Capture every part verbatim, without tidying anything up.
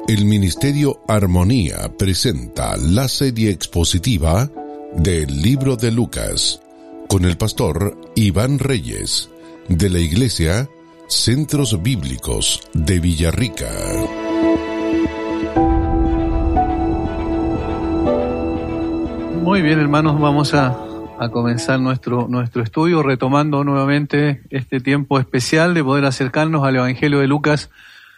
El Ministerio Armonía presenta la serie expositiva del Libro de Lucas con el pastor Iván Reyes de la Iglesia Centros Bíblicos de Villarrica. Muy bien, hermanos, vamos a, a comenzar nuestro, nuestro estudio retomando nuevamente este tiempo especial de poder acercarnos al Evangelio de Lucas,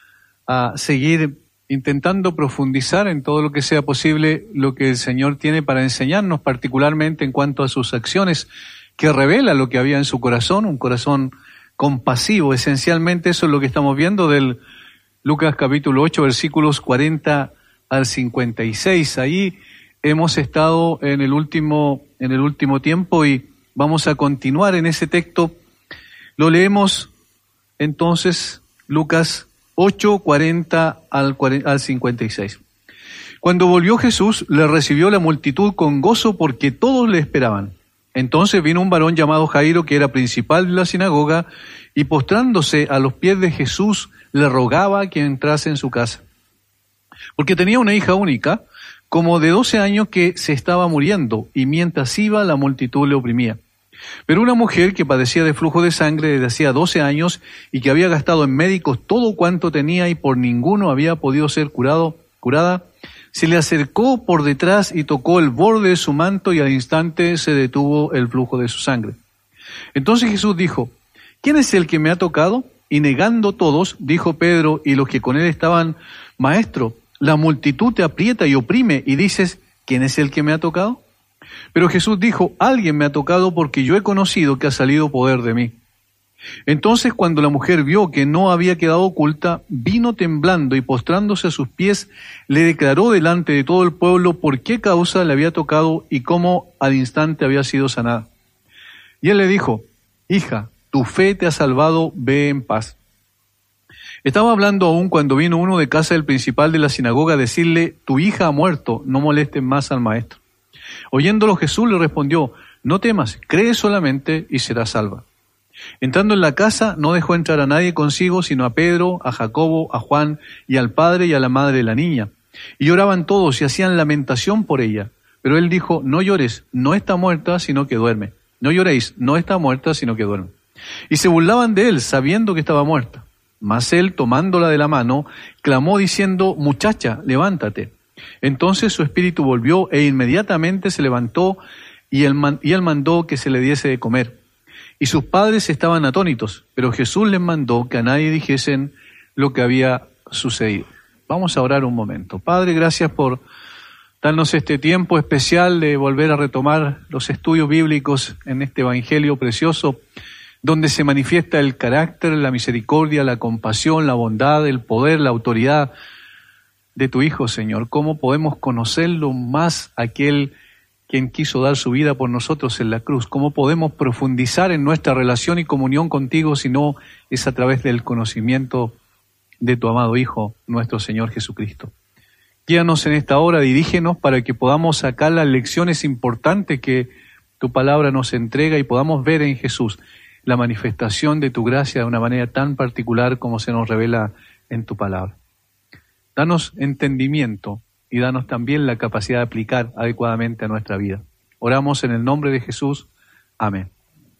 a seguir intentando profundizar en todo lo que sea posible lo que el Señor tiene para enseñarnos, particularmente en cuanto a sus acciones, que revela lo que había en su corazón, un corazón compasivo. Esencialmente eso es lo que estamos viendo del Lucas capítulo ocho, versículos cuarenta al cincuenta y seis. Ahí hemos estado en el último, en el último tiempo y vamos a continuar en ese texto. Lo leemos entonces, Lucas ocho, cuarenta al cincuenta y seis. Cuando volvió Jesús, le recibió la multitud con gozo porque todos le esperaban. Entonces vino un varón llamado Jairo, que era principal de la sinagoga, y postrándose a los pies de Jesús, le rogaba que entrase en su casa. Porque tenía una hija única, como de doce años, que se estaba muriendo, y mientras iba, la multitud le oprimía. Pero una mujer que padecía de flujo de sangre desde hacía doce años y que había gastado en médicos todo cuanto tenía y por ninguno había podido ser curado, curada, se le acercó por detrás y tocó el borde de su manto y al instante se detuvo el flujo de su sangre. Entonces Jesús dijo: ¿quién es el que me ha tocado? Y negando todos, dijo Pedro y los que con él estaban: Maestro, la multitud te aprieta y oprime y dices: ¿quién es el que me ha tocado? Pero Jesús dijo: alguien me ha tocado porque yo he conocido que ha salido poder de mí. Entonces cuando la mujer vio que no había quedado oculta, vino temblando y postrándose a sus pies, le declaró delante de todo el pueblo por qué causa le había tocado y cómo al instante había sido sanada. Y él le dijo: hija, tu fe te ha salvado, ve en paz. Estaba hablando aún cuando vino uno de casa del principal de la sinagoga a decirle: tu hija ha muerto, no molestes más al maestro. Oyéndolo Jesús le respondió: no temas, cree solamente y serás salva. Entrando en la casa no dejó entrar a nadie consigo, sino a Pedro, a Jacobo, a Juan y al padre y a la madre de la niña. Y lloraban todos y hacían lamentación por ella. Pero él dijo: no llores, no está muerta, sino que duerme. No lloréis, no está muerta, sino que duerme. Y se burlaban de él, sabiendo que estaba muerta. Mas él, tomándola de la mano, clamó diciendo: muchacha, levántate. Entonces su espíritu volvió e inmediatamente se levantó y él, man- y él mandó que se le diese de comer. Y sus padres estaban atónitos, pero Jesús les mandó que a nadie dijesen lo que había sucedido. Vamos a orar un momento. Padre, gracias por darnos este tiempo especial de volver a retomar los estudios bíblicos en este evangelio precioso, donde se manifiesta el carácter, la misericordia, la compasión, la bondad, el poder, la autoridad de tu Hijo, Señor. ¿Cómo podemos conocerlo más, aquel quien quiso dar su vida por nosotros en la cruz? ¿Cómo podemos profundizar en nuestra relación y comunión contigo si no es a través del conocimiento de tu amado Hijo, nuestro Señor Jesucristo? Guíanos en esta hora, dirígenos para que podamos sacar las lecciones importantes que tu palabra nos entrega y podamos ver en Jesús la manifestación de tu gracia de una manera tan particular como se nos revela en tu palabra. Danos entendimiento y danos también la capacidad de aplicar adecuadamente a nuestra vida. Oramos en el nombre de Jesús. Amén.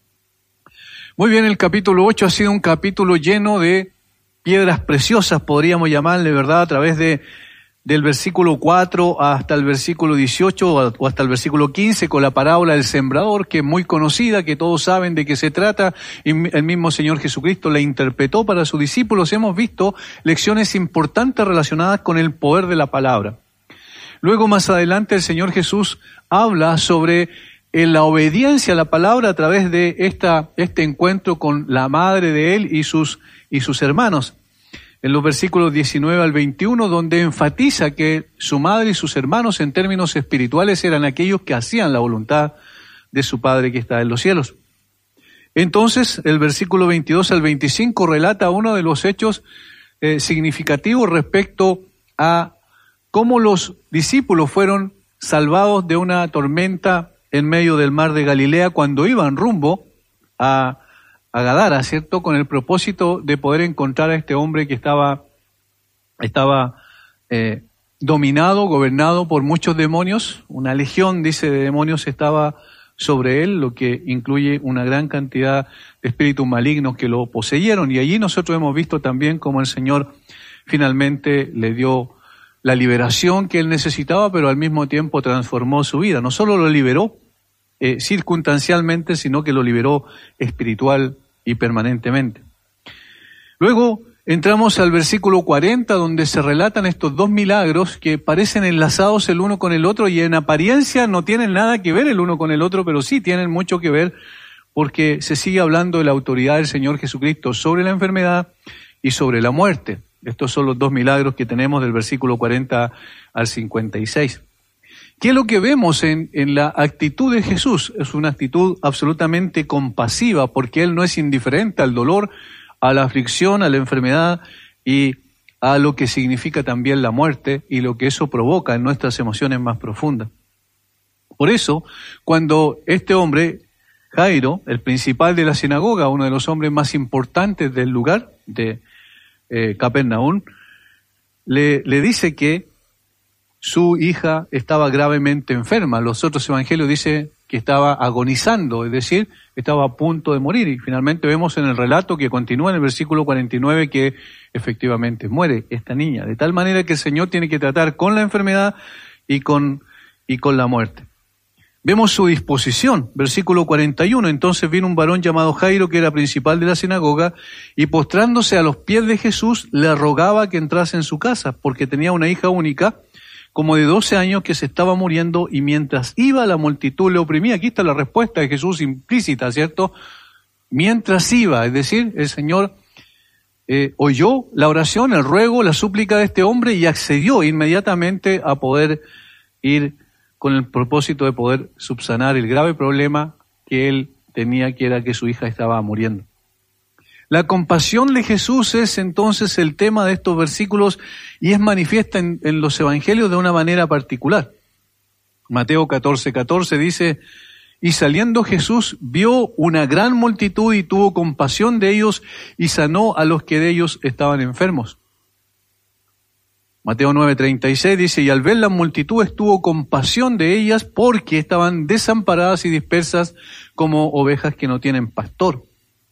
Muy bien, el capítulo ocho ha sido un capítulo lleno de piedras preciosas, podríamos llamarle, ¿verdad? A través de del versículo cuatro hasta el versículo dieciocho o hasta el versículo quince con la parábola del sembrador, que es muy conocida, que todos saben de qué se trata, y el mismo Señor Jesucristo la interpretó para sus discípulos. Hemos visto lecciones importantes relacionadas con el poder de la palabra. Luego, más adelante, el Señor Jesús habla sobre eh, la obediencia a la palabra a través de esta, este encuentro con la madre de él y sus, y sus hermanos. En los versículos diecinueve al veintiuno, donde enfatiza que su madre y sus hermanos en términos espirituales eran aquellos que hacían la voluntad de su Padre que está en los cielos. Entonces, el versículo veintidós al veinticinco relata uno de los hechos eh, significativos respecto a cómo los discípulos fueron salvados de una tormenta en medio del mar de Galilea cuando iban rumbo a a Gadara, ¿cierto? Con el propósito de poder encontrar a este hombre que estaba, estaba eh, dominado, gobernado por muchos demonios. Una legión, dice, de demonios estaba sobre él, lo que incluye una gran cantidad de espíritus malignos que lo poseyeron. Y allí nosotros hemos visto también cómo el Señor finalmente le dio la liberación que él necesitaba, pero al mismo tiempo transformó su vida. No solo lo liberó eh, circunstancialmente, sino que lo liberó espiritual y permanentemente. Luego entramos al versículo cuarenta, donde se relatan estos dos milagros que parecen enlazados el uno con el otro y en apariencia no tienen nada que ver el uno con el otro, pero sí tienen mucho que ver porque se sigue hablando de la autoridad del Señor Jesucristo sobre la enfermedad y sobre la muerte. Estos son los dos milagros que tenemos del versículo cuarenta al cincuenta y seis. ¿Qué es lo que vemos en, en la actitud de Jesús? Es una actitud absolutamente compasiva, porque Él no es indiferente al dolor, a la aflicción, a la enfermedad y a lo que significa también la muerte y lo que eso provoca en nuestras emociones más profundas. Por eso, cuando este hombre, Jairo, el principal de la sinagoga, uno de los hombres más importantes del lugar de eh, Capernaum, le, le dice que su hija estaba gravemente enferma. Los otros evangelios dicen que estaba agonizando, es decir, estaba a punto de morir. Y finalmente vemos en el relato que continúa en el versículo cuarenta y nueve que efectivamente muere esta niña. De tal manera que el Señor tiene que tratar con la enfermedad y con, y con la muerte. Vemos su disposición, versículo cuarenta y uno. Entonces vino un varón llamado Jairo, que era principal de la sinagoga, y postrándose a los pies de Jesús, le rogaba que entrase en su casa, porque tenía una hija única, como de doce años, que se estaba muriendo, y mientras iba la multitud le oprimía. Aquí está la respuesta de Jesús implícita, ¿cierto? Mientras iba, es decir, el Señor eh, oyó la oración, el ruego, la súplica de este hombre y accedió inmediatamente a poder ir con el propósito de poder subsanar el grave problema que él tenía, que era que su hija estaba muriendo. La compasión de Jesús es entonces el tema de estos versículos y es manifiesta en, en los evangelios de una manera particular. Mateo catorce, catorce dice, y saliendo Jesús vio una gran multitud y tuvo compasión de ellos y sanó a los que de ellos estaban enfermos. Mateo nueve, treinta y seis dice, y al ver la multitud tuvo compasión de ellas porque estaban desamparadas y dispersas como ovejas que no tienen pastor.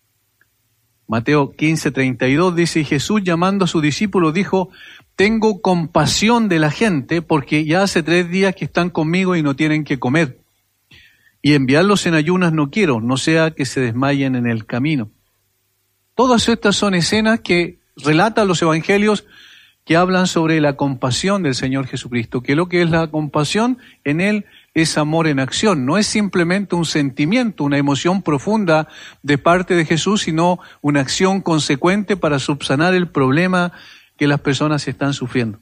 Mateo quince, treinta y dos dice, y Jesús llamando a sus discípulos dijo, tengo compasión de la gente porque ya hace tres días que están conmigo y no tienen que comer. Y enviarlos en ayunas no quiero, no sea que se desmayen en el camino. Todas estas son escenas que relatan los evangelios que hablan sobre la compasión del Señor Jesucristo, que lo que es la compasión en Él es amor en acción, no es simplemente un sentimiento, una emoción profunda de parte de Jesús, sino una acción consecuente para subsanar el problema que las personas están sufriendo.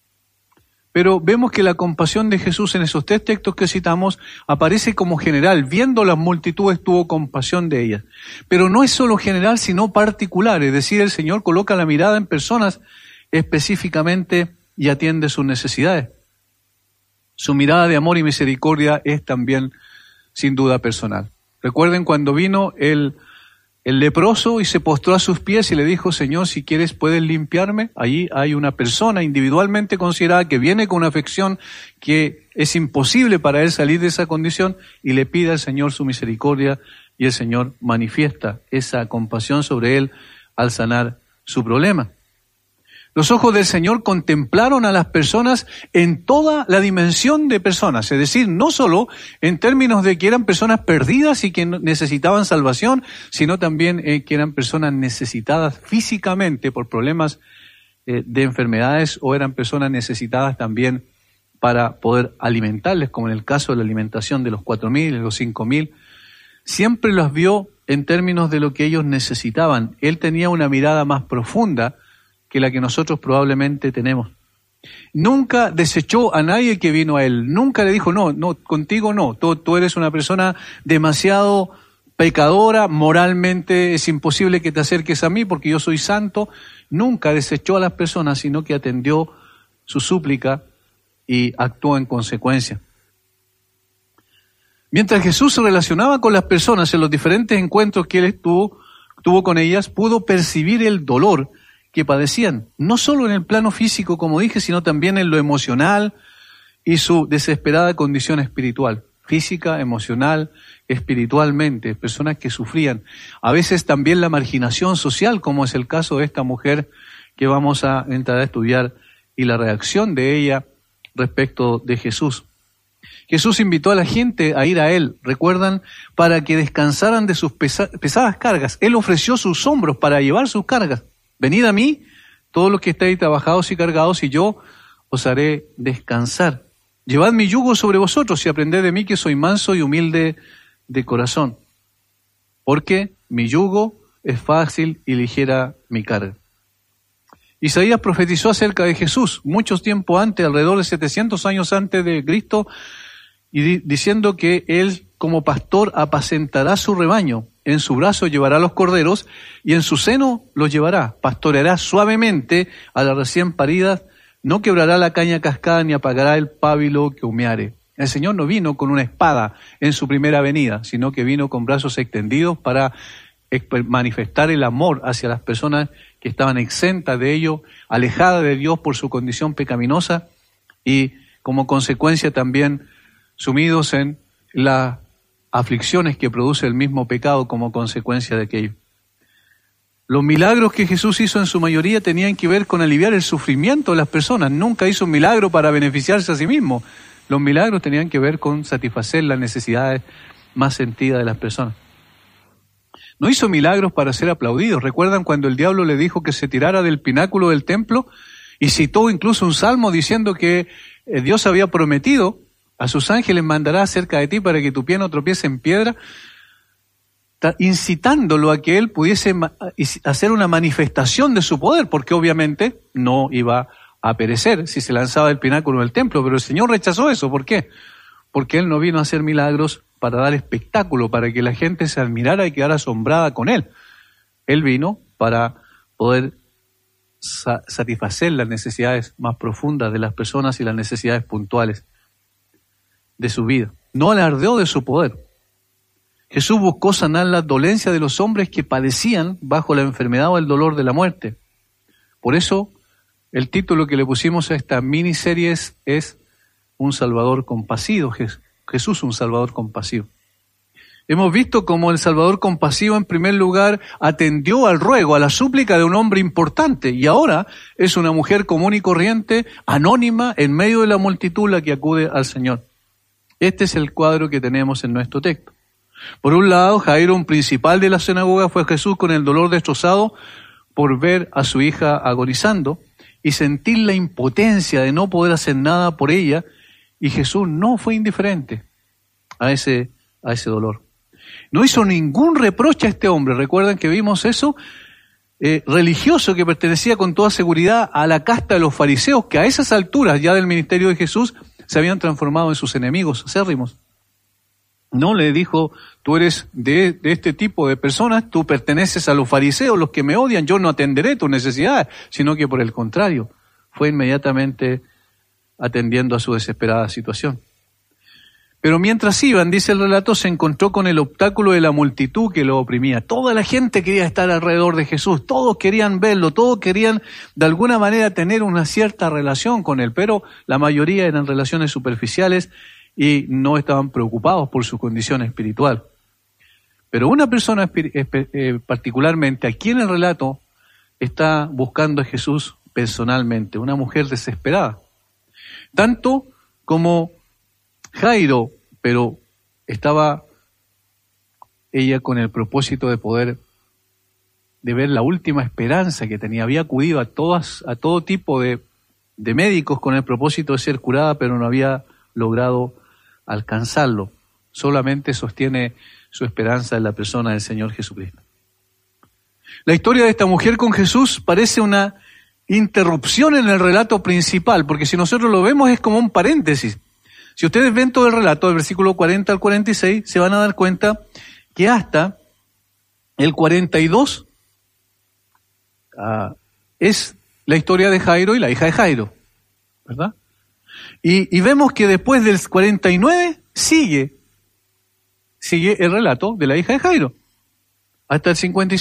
Pero vemos que la compasión de Jesús en esos tres textos que citamos aparece como general, viendo las multitudes tuvo compasión de ellas. Pero no es solo general, sino particular, es decir, el Señor coloca la mirada en personas específicamente y atiende sus necesidades. Su mirada de amor y misericordia es también sin duda personal. Recuerden cuando vino el, el leproso y se postró a sus pies y le dijo, Señor, si quieres puedes limpiarme. Allí hay una persona individualmente considerada que viene con una afección que es imposible para él salir de esa condición y le pide al Señor su misericordia y el Señor manifiesta esa compasión sobre él al sanar su problema. Los ojos del Señor contemplaron a las personas en toda la dimensión de personas, es decir, no solo en términos de que eran personas perdidas y que necesitaban salvación, sino también eh, que eran personas necesitadas físicamente por problemas eh, de enfermedades o eran personas necesitadas también para poder alimentarles, como en el caso de la alimentación de los cuatro mil y los cinco mil. Siempre los vio en términos de lo que ellos necesitaban. Él tenía una mirada más profunda que la que nosotros probablemente tenemos. Nunca desechó a nadie que vino a él. Nunca le dijo, no, no, contigo no. Tú, tú eres una persona demasiado pecadora, moralmente es imposible que te acerques a mí porque yo soy santo. Nunca desechó a las personas, sino que atendió su súplica y actuó en consecuencia. Mientras Jesús se relacionaba con las personas en los diferentes encuentros que él tuvo, tuvo con ellas, pudo percibir el dolor que padecían, no solo en el plano físico, como dije, sino también en lo emocional y su desesperada condición espiritual, física, emocional, espiritualmente, personas que sufrían. A veces también la marginación social, como es el caso de esta mujer que vamos a entrar a estudiar, y la reacción de ella respecto de Jesús. Jesús invitó a la gente a ir a Él, recuerdan, para que descansaran de sus pesa- pesadas cargas. Él ofreció sus hombros para llevar sus cargas. Venid a mí, todos los que estáis trabajados y cargados, y yo os haré descansar. Llevad mi yugo sobre vosotros y aprended de mí, que soy manso y humilde de corazón, porque mi yugo es fácil y ligera mi carga. Isaías profetizó acerca de Jesús muchos tiempo antes, alrededor de setecientos años antes de Cristo, y di- diciendo que Él como pastor apacentará su rebaño, en su brazo llevará los corderos y en su seno los llevará, pastoreará suavemente a las recién paridas, no quebrará la caña cascada ni apagará el pábilo que humeare. El Señor no vino con una espada en su primera venida, sino que vino con brazos extendidos para exper- manifestar el amor hacia las personas que estaban exentas de ello, alejadas de Dios por su condición pecaminosa y como consecuencia también sumidos en las aflicciones que produce el mismo pecado como consecuencia de aquello. Los milagros que Jesús hizo en su mayoría tenían que ver con aliviar el sufrimiento de las personas. Nunca hizo un milagro para beneficiarse a sí mismo. Los milagros tenían que ver con satisfacer las necesidades más sentidas de las personas. No hizo milagros para ser aplaudidos. ¿Recuerdan cuando el diablo le dijo que se tirara del pináculo del templo? Y citó incluso un salmo diciendo que Dios había prometido: a sus ángeles mandará cerca de ti para que tu pie no tropiece en piedra, incitándolo a que él pudiese hacer una manifestación de su poder, porque obviamente no iba a perecer si se lanzaba del pináculo del templo. Pero el Señor rechazó eso. ¿Por qué? Porque Él no vino a hacer milagros para dar espectáculo, para que la gente se admirara y quedara asombrada con Él. Él vino para poder sa- satisfacer las necesidades más profundas de las personas y las necesidades puntuales de su vida. No alardeó de su poder. Jesús buscó sanar las dolencias de los hombres que padecían bajo la enfermedad o el dolor de la muerte. Por eso, el título que le pusimos a esta miniserie es, es Un Salvador compasivo, Jesús un Salvador compasivo. Hemos visto cómo el Salvador compasivo en primer lugar atendió al ruego, a la súplica de un hombre importante, y ahora es una mujer común y corriente, anónima, en medio de la multitud la que acude al Señor. Este es el cuadro que tenemos en nuestro texto. Por un lado, Jairo, un principal de la sinagoga, fue a Jesús con el dolor destrozado por ver a su hija agonizando y sentir la impotencia de no poder hacer nada por ella, y Jesús no fue indiferente a ese, a ese dolor. No hizo ningún reproche a este hombre. ¿Recuerdan que vimos eso? Eh, religioso que pertenecía con toda seguridad a la casta de los fariseos, que a esas alturas ya del ministerio de Jesús se habían transformado en sus enemigos acérrimos. No le dijo: tú eres de, de este tipo de personas, tú perteneces a los fariseos, los que me odian, yo no atenderé tus necesidades, sino que por el contrario, fue inmediatamente atendiendo a su desesperada situación. Pero mientras iban, dice el relato, se encontró con el obstáculo de la multitud que lo oprimía. Toda la gente quería estar alrededor de Jesús, todos querían verlo, todos querían de alguna manera tener una cierta relación con él, pero la mayoría eran relaciones superficiales y no estaban preocupados por su condición espiritual. Pero una persona eh, particularmente, aquí en el relato, está buscando a Jesús personalmente, una mujer desesperada. Tanto como Jairo, pero estaba ella con el propósito de poder, de ver la última esperanza que tenía. Había acudido a todas, a todo tipo de, de médicos con el propósito de ser curada, pero no había logrado alcanzarlo. Solamente sostiene su esperanza en la persona del Señor Jesucristo. La historia de esta mujer con Jesús parece una interrupción en el relato principal, porque si nosotros lo vemos es como un paréntesis. Si ustedes ven todo el relato, del versículo cuarenta al cuarenta y seis, se van a dar cuenta que hasta el cuarenta y dos uh, es la historia de Jairo y la hija de Jairo, ¿verdad? Y, y vemos que después del cuarenta y nueve sigue, sigue el relato de la hija de Jairo, hasta el cincuenta y seis.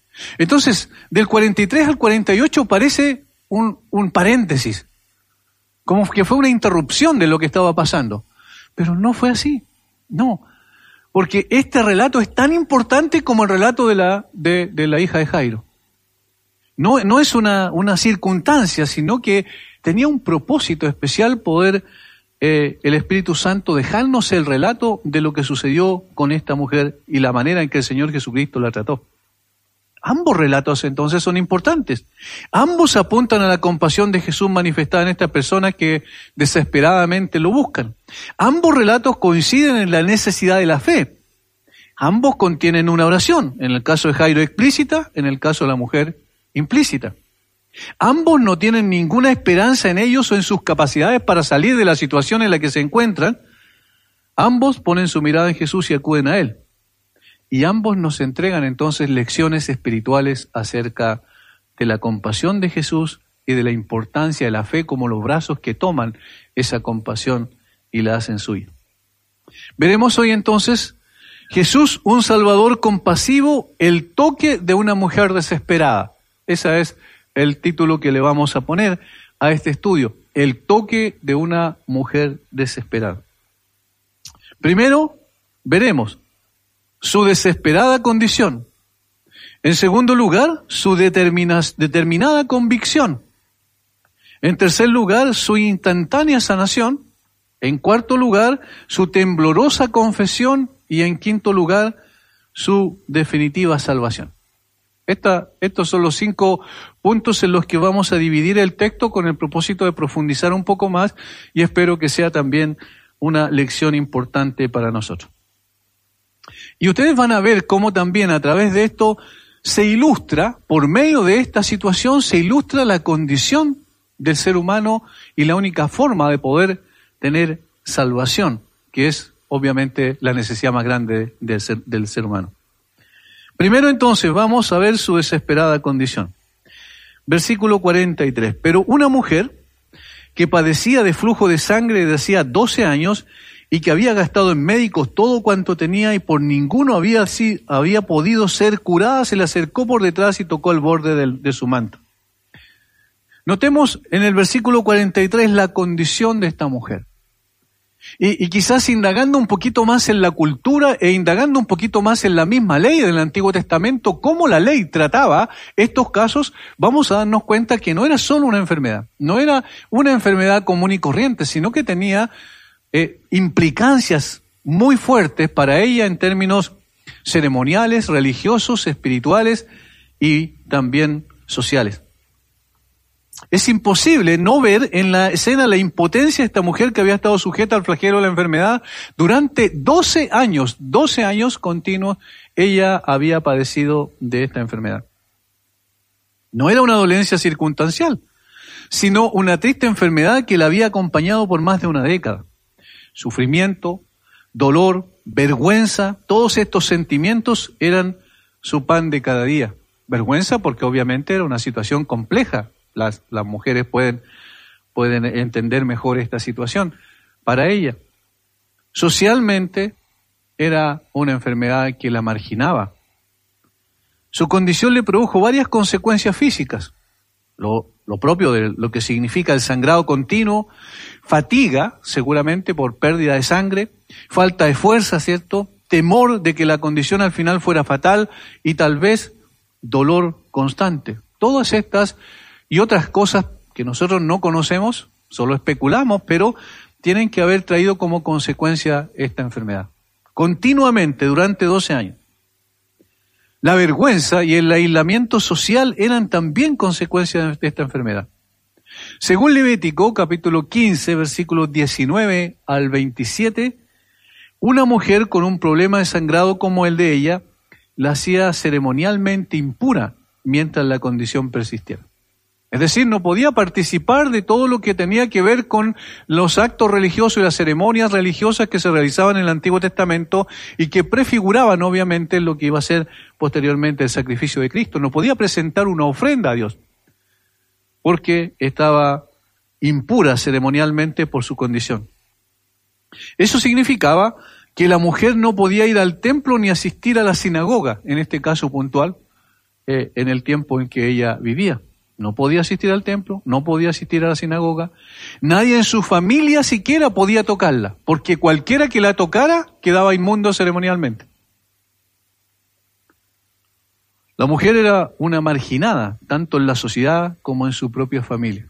Entonces, del cuarenta y tres al cuarenta y ocho parece un, un paréntesis, como que fue una interrupción de lo que estaba pasando. Pero no fue así, no. Porque este relato es tan importante como el relato de la, de, de la hija de Jairo. No, no es una, una circunstancia, sino que tenía un propósito especial poder eh, el Espíritu Santo dejarnos el relato de lo que sucedió con esta mujer y la manera en que el Señor Jesucristo la trató. Ambos relatos entonces son importantes. Ambos apuntan a la compasión de Jesús manifestada en estas personas que desesperadamente lo buscan. Ambos relatos coinciden en la necesidad de la fe. Ambos contienen una oración, en el caso de Jairo explícita, en el caso de la mujer implícita. Ambos no tienen ninguna esperanza en ellos o en sus capacidades para salir de la situación en la que se encuentran. Ambos ponen su mirada en Jesús y acuden a Él. Y ambos nos entregan entonces lecciones espirituales acerca de la compasión de Jesús y de la importancia de la fe como los brazos que toman esa compasión y la hacen suya. Veremos hoy entonces Jesús, un Salvador compasivo, el toque de una mujer desesperada. Ese es el título que le vamos a poner a este estudio, el toque de una mujer desesperada. Primero, veremos su desesperada condición. En segundo lugar, su determina, determinada convicción. En tercer lugar, su instantánea sanación. En cuarto lugar, su temblorosa confesión. Y en quinto lugar, su definitiva salvación. Esta, estos son los cinco puntos en los que vamos a dividir el texto con el propósito de profundizar un poco más y espero que sea también una lección importante para nosotros. Y ustedes van a ver cómo también a través de esto se ilustra, por medio de esta situación, se ilustra la condición del ser humano y la única forma de poder tener salvación, que es obviamente la necesidad más grande del ser, del ser humano. Primero entonces vamos a ver su desesperada condición. Versículo cuarenta y tres. Pero una mujer que padecía de flujo de sangre desde hacía doce años y que había gastado en médicos todo cuanto tenía y por ninguno había, sí, había podido ser curada, se le acercó por detrás y tocó el borde de, de su manto. Notemos en el versículo cuarenta y tres la condición de esta mujer. Y, y quizás indagando un poquito más en la cultura e indagando un poquito más en la misma ley del Antiguo Testamento, cómo la ley trataba estos casos, vamos a darnos cuenta que no era solo una enfermedad, no era una enfermedad común y corriente, sino que tenía eh, implicancias muy fuertes para ella en términos ceremoniales, religiosos, espirituales y también sociales. Es imposible no ver en la escena la impotencia de esta mujer que había estado sujeta al flagelo de la enfermedad durante doce años, doce años continuos, ella había padecido de esta enfermedad. No era una dolencia circunstancial, sino una triste enfermedad que la había acompañado por más de una década. Sufrimiento, dolor, vergüenza, todos estos sentimientos eran su pan de cada día. Vergüenza porque obviamente era una situación compleja. Las, las mujeres pueden, pueden entender mejor esta situación. Para ella, socialmente, era una enfermedad que la marginaba. Su condición le produjo varias consecuencias físicas. Lo, lo propio de lo que significa el sangrado continuo, fatiga, seguramente por pérdida de sangre, falta de fuerza, ¿cierto? Temor de que la condición al final fuera fatal y tal vez dolor constante. Todas estas y otras cosas que nosotros no conocemos, solo especulamos, pero tienen que haber traído como consecuencia esta enfermedad. Continuamente, durante doce años. La vergüenza y el aislamiento social eran también consecuencias de esta enfermedad. Según Levítico, capítulo quince, versículos diecinueve al veintisiete, una mujer con un problema de sangrado como el de ella, la hacía ceremonialmente impura mientras la condición persistiera. Es decir, no podía participar de todo lo que tenía que ver con los actos religiosos y las ceremonias religiosas que se realizaban en el Antiguo Testamento y que prefiguraban obviamente lo que iba a ser posteriormente el sacrificio de Cristo. No podía presentar una ofrenda a Dios porque estaba impura ceremonialmente por su condición. Eso significaba que la mujer no podía ir al templo ni asistir a la sinagoga, en este caso puntual. eh, en el tiempo en que ella vivía. No podía asistir al templo, no podía asistir a la sinagoga. Nadie en su familia siquiera podía tocarla, porque cualquiera que la tocara quedaba inmundo ceremonialmente. La mujer era una marginada, tanto en la sociedad como en su propia familia.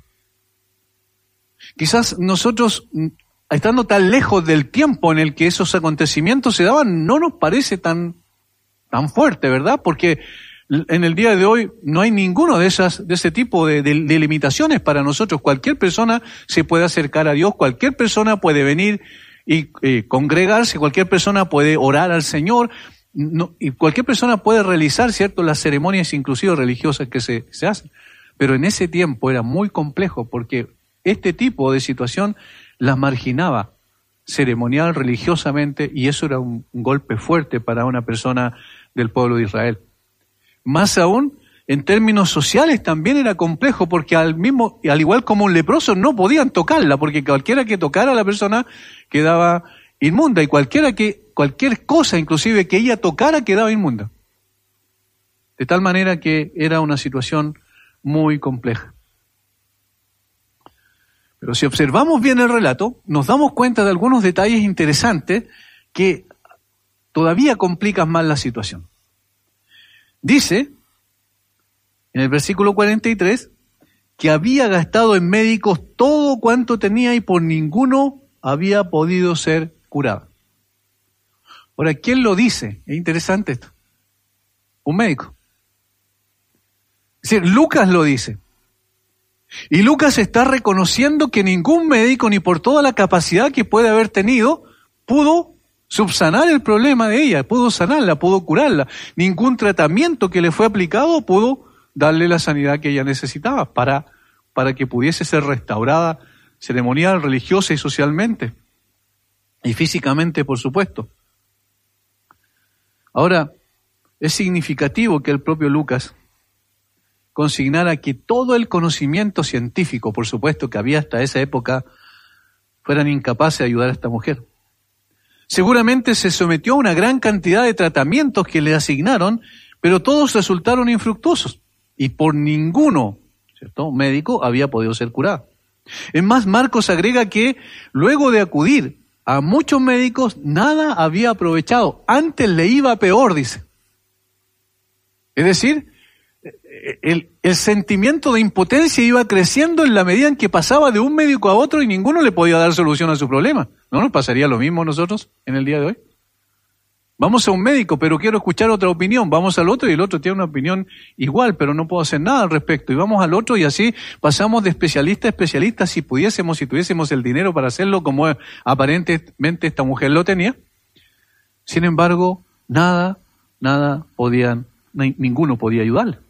Quizás nosotros, estando tan lejos del tiempo en el que esos acontecimientos se daban, no nos parece tan, tan fuerte, ¿verdad? Porque en el día de hoy no hay ninguno de esas, de ese tipo de, de, de limitaciones para nosotros. Cualquier persona se puede acercar a Dios, cualquier persona puede venir y eh, congregarse, cualquier persona puede orar al Señor, no, y cualquier persona puede realizar, ¿cierto?, las ceremonias inclusive religiosas que se, se hacen. Pero en ese tiempo era muy complejo porque este tipo de situación las marginaba ceremonial, religiosamente, y eso era un, un golpe fuerte para una persona del pueblo de Israel. Más aún, en términos sociales también era complejo, porque al mismo, al igual como un leproso, no podían tocarla, porque cualquiera que tocara a la persona quedaba inmunda, y cualquiera que, cualquier cosa, inclusive que ella tocara, quedaba inmunda. De tal manera que era una situación muy compleja. Pero si observamos bien el relato, nos damos cuenta de algunos detalles interesantes que todavía complican más la situación. Dice, en el versículo cuarenta y tres, que había gastado en médicos todo cuanto tenía y por ninguno había podido ser curada. Ahora, ¿quién lo dice? Es interesante esto. Un médico. Es decir, Lucas lo dice. Y Lucas está reconociendo que ningún médico, ni por toda la capacidad que puede haber tenido, pudo subsanar el problema de ella, pudo sanarla, pudo curarla. Ningún tratamiento que le fue aplicado pudo darle la sanidad que ella necesitaba para, para que pudiese ser restaurada ceremonial, religiosa y socialmente. Y físicamente, por supuesto. Ahora, es significativo que el propio Lucas consignara que todo el conocimiento científico, por supuesto, que había hasta esa época, fueran incapaces de ayudar a esta mujer. Seguramente se sometió a una gran cantidad de tratamientos que le asignaron, pero todos resultaron infructuosos y por ninguno, ¿cierto?, médico había podido ser curado. Es más, Marcos agrega que luego de acudir a muchos médicos, nada había aprovechado. Antes le iba peor, dice. Es decir, el, el sentimiento de impotencia iba creciendo en la medida en que pasaba de un médico a otro y ninguno le podía dar solución a su problema. ¿No nos pasaría lo mismo a nosotros en el día de hoy? Vamos a un médico, pero quiero escuchar otra opinión. Vamos al otro y el otro tiene una opinión igual, pero no puedo hacer nada al respecto. Y vamos al otro y así pasamos de especialista a especialista si pudiésemos, si tuviésemos el dinero para hacerlo como aparentemente esta mujer lo tenía. Sin embargo, nada, nada podían, ninguno podía ayudarle.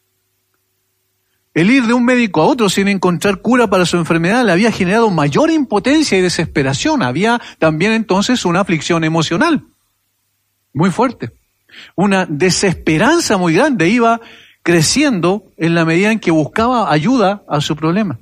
El ir de un médico a otro sin encontrar cura para su enfermedad le había generado mayor impotencia y desesperación. Había también entonces una aflicción emocional muy fuerte. Una desesperanza muy grande iba creciendo en la medida en que buscaba ayuda a su problema.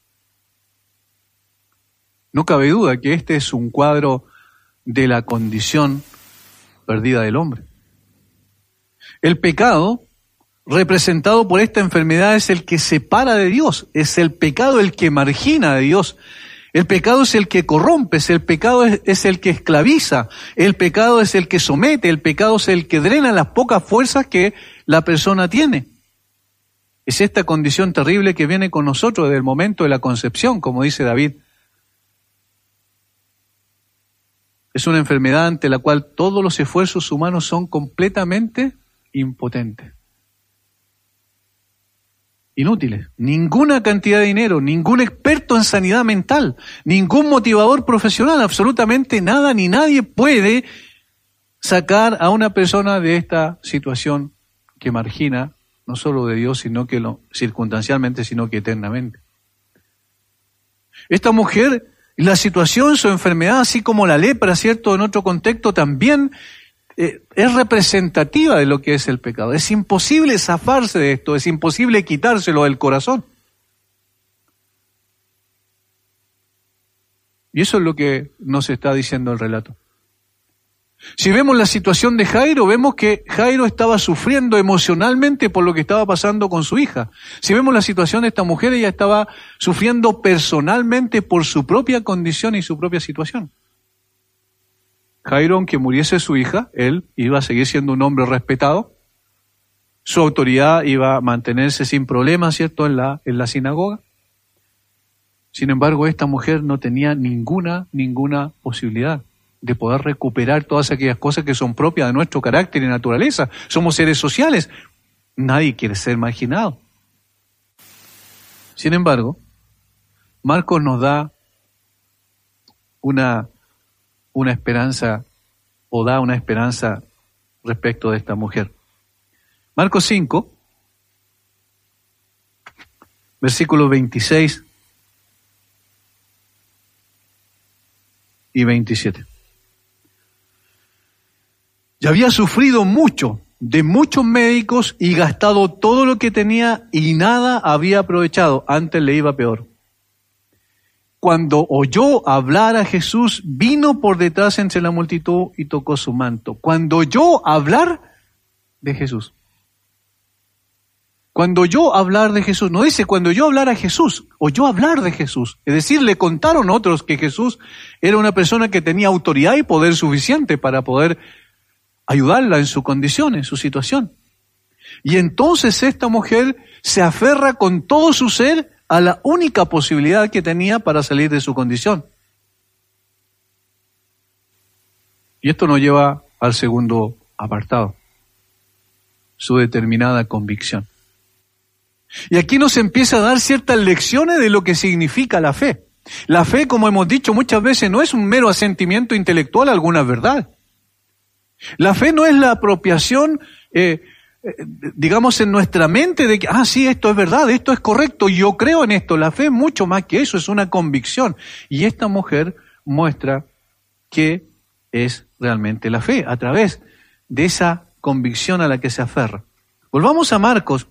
No cabe duda que este es un cuadro de la condición perdida del hombre. El pecado representado por esta enfermedad es el que separa de Dios, es el pecado el que margina de Dios. El pecado es el que corrompe, es el pecado es, es el que esclaviza, el pecado es el que somete, el pecado es el que drena las pocas fuerzas que la persona tiene. Es esta condición terrible que viene con nosotros desde el momento de la concepción, como dice David. Es una enfermedad ante la cual todos los esfuerzos humanos son completamente impotentes. Inútiles. Ninguna cantidad de dinero, ningún experto en sanidad mental, ningún motivador profesional, absolutamente nada ni nadie puede sacar a una persona de esta situación que margina no solo de Dios, sino que lo, circunstancialmente, sino que eternamente. Esta mujer, la situación, su enfermedad, así como la lepra, ¿cierto?, en otro contexto también Eh, es representativa de lo que es el pecado. Es imposible zafarse de esto, es imposible quitárselo del corazón. Y eso es lo que nos está diciendo el relato. Si vemos la situación de Jairo, vemos que Jairo estaba sufriendo emocionalmente por lo que estaba pasando con su hija. Si vemos la situación de esta mujer, ella estaba sufriendo personalmente por su propia condición y su propia situación. Jairo, aunque muriese su hija, él iba a seguir siendo un hombre respetado. Su autoridad iba a mantenerse sin problemas, ¿cierto?, en la, en la sinagoga. Sin embargo, esta mujer no tenía ninguna, ninguna posibilidad de poder recuperar todas aquellas cosas que son propias de nuestro carácter y naturaleza. Somos seres sociales. Nadie quiere ser marginado. Sin embargo, Marcos nos da una, una esperanza, o da una esperanza respecto de esta mujer. Marcos cinco, versículos veintiséis y veintisiete. Y había sufrido mucho de muchos médicos y gastado todo lo que tenía y nada había aprovechado. Antes le iba peor. Cuando oyó hablar a Jesús, vino por detrás entre la multitud y tocó su manto. Cuando oyó hablar de Jesús. Cuando oyó hablar de Jesús, no dice cuando oyó hablar a Jesús, oyó hablar de Jesús. Es decir, le contaron otros que Jesús era una persona que tenía autoridad y poder suficiente para poder ayudarla en su condición, en su situación. Y entonces esta mujer se aferra con todo su ser a la única posibilidad que tenía para salir de su condición. Y esto nos lleva al segundo apartado, su determinada convicción. Y aquí nos empieza a dar ciertas lecciones de lo que significa la fe. La fe, como hemos dicho muchas veces, no es un mero asentimiento intelectual a alguna verdad. La fe no es la apropiación, eh, eh, digamos, en nuestra mente de que, ah, sí, esto es verdad, esto es correcto, yo creo en esto. La fe es mucho más que eso, es una convicción. Y esta mujer muestra qué es realmente la fe, a través de esa convicción a la que se aferra. Volvamos a Marcos,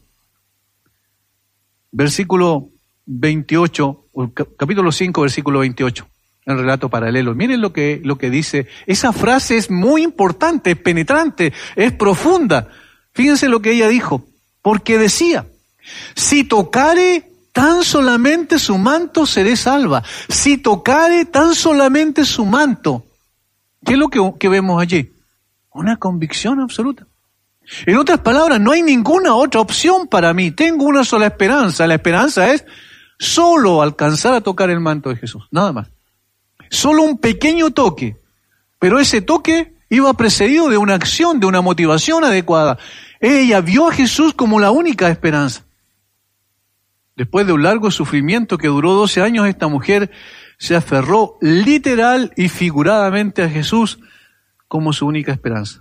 versículo veintiocho, capítulo cinco, versículo veintiocho. En relato paralelo. Miren lo que, lo que dice. Esa frase es muy importante, es penetrante, es profunda. Fíjense lo que ella dijo. Porque decía, si tocare tan solamente su manto, seré salva. Si tocare tan solamente su manto. ¿Qué es lo que, que vemos allí? Una convicción absoluta. En otras palabras, no hay ninguna otra opción para mí. Tengo una sola esperanza. La esperanza es solo alcanzar a tocar el manto de Jesús. Nada más. Solo un pequeño toque, pero ese toque iba precedido de una acción, de una motivación adecuada. Ella vio a Jesús como la única esperanza. Después de un largo sufrimiento que duró doce años, esta mujer se aferró literal y figuradamente a Jesús como su única esperanza.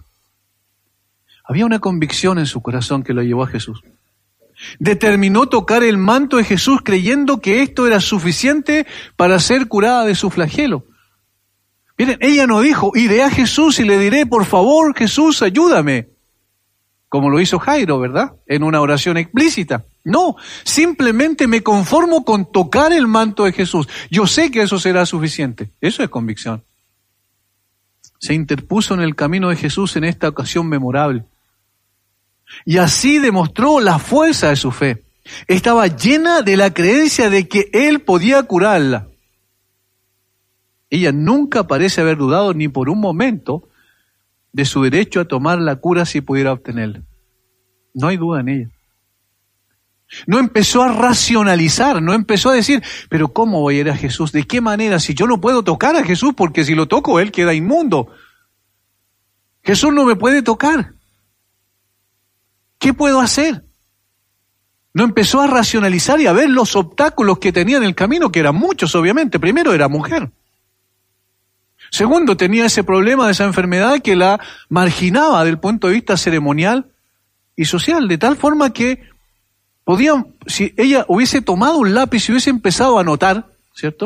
Había una convicción en su corazón que lo llevó a Jesús. Determinó tocar el manto de Jesús creyendo que esto era suficiente para ser curada de su flagelo. Miren, ella no dijo, iré a Jesús y le diré, por favor, Jesús, ayúdame. Como lo hizo Jairo, ¿verdad? En una oración explícita. No, simplemente me conformo con tocar el manto de Jesús. Yo sé que eso será suficiente. Eso es convicción. Se interpuso en el camino de Jesús en esta ocasión memorable. Y así demostró la fuerza de su fe. Estaba llena de la creencia de que Él podía curarla. Ella nunca parece haber dudado ni por un momento de su derecho a tomar la cura si pudiera obtenerla. No hay duda en ella. No empezó a racionalizar, no empezó a decir, pero ¿cómo voy a ir a Jesús? ¿De qué manera? Si yo no puedo tocar a Jesús porque si lo toco Él queda inmundo. Jesús no me puede tocar. ¿Qué puedo hacer? No empezó a racionalizar y a ver los obstáculos que tenía en el camino, que eran muchos, obviamente. Primero, era mujer. Segundo, tenía ese problema de esa enfermedad que la marginaba del punto de vista ceremonial y social, de tal forma que podían, si ella hubiese tomado un lápiz y hubiese empezado a anotar, ¿cierto?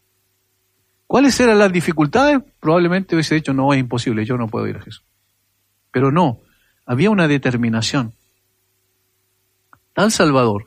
¿Cuáles eran las dificultades? Probablemente hubiese dicho, no, es imposible, yo no puedo ir a Jesús. Pero no, había una determinación. Tal Salvador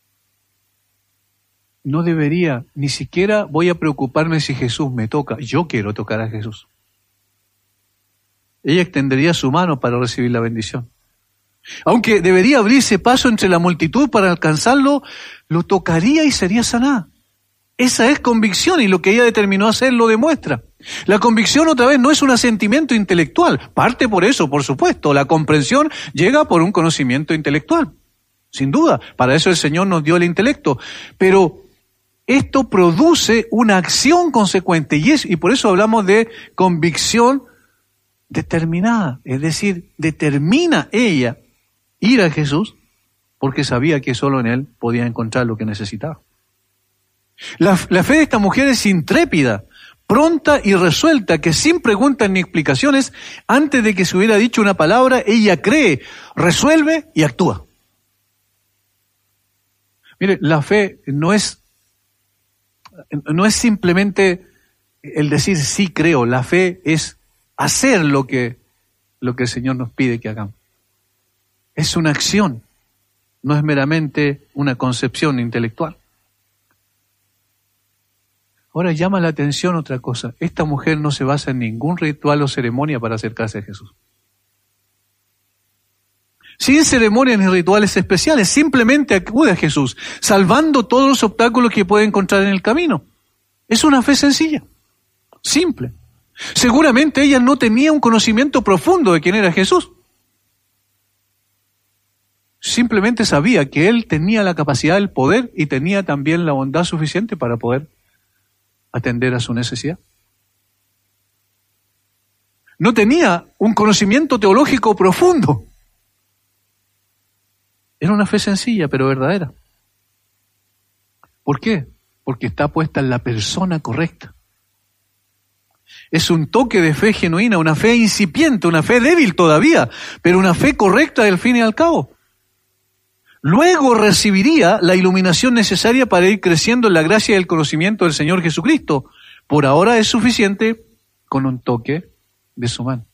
no debería, ni siquiera voy a preocuparme si Jesús me toca. Yo quiero tocar a Jesús. ella extendería su mano para recibir la bendición. Aunque debería abrirse paso entre la multitud para alcanzarlo, lo tocaría y sería sanada. Esa es convicción, y lo que ella determinó hacer lo demuestra. La convicción, otra vez, no es un asentimiento intelectual. Parte por eso, por supuesto. La comprensión llega por un conocimiento intelectual. Sin duda, para eso el Señor nos dio el intelecto. Pero esto produce una acción consecuente, y, es, y por eso hablamos de convicción determinada. Es decir, determina ella ir a Jesús porque sabía que solo en Él podía encontrar lo que necesitaba. La, la fe de esta mujer es intrépida, pronta y resuelta, que sin preguntas ni explicaciones, antes de que se hubiera dicho una palabra, ella cree, resuelve y actúa. Mire, la fe no es, no es simplemente el decir sí creo, la fe es hacer lo que, lo que el Señor nos pide que hagamos. Es una acción, no es meramente una concepción intelectual. Ahora llama la atención otra cosa. Esta mujer no se basa en ningún ritual o ceremonia para acercarse a Jesús. Sin ceremonias ni rituales especiales, simplemente acude a Jesús, salvando todos los obstáculos que puede encontrar en el camino. Es una fe sencilla, simple. Seguramente ella no tenía un conocimiento profundo de quién era Jesús. Simplemente sabía que Él tenía la capacidad, el poder, y tenía también la bondad suficiente para poder atender a su necesidad. No tenía un conocimiento teológico profundo. Era una fe sencilla, pero verdadera. ¿Por qué? Porque está puesta en la persona correcta. Es un toque de fe genuina, una fe incipiente, una fe débil todavía, pero una fe correcta del fin y al cabo. Luego recibiría la iluminación necesaria para ir creciendo en la gracia y el conocimiento del Señor Jesucristo. Por ahora es suficiente con un toque de su mano.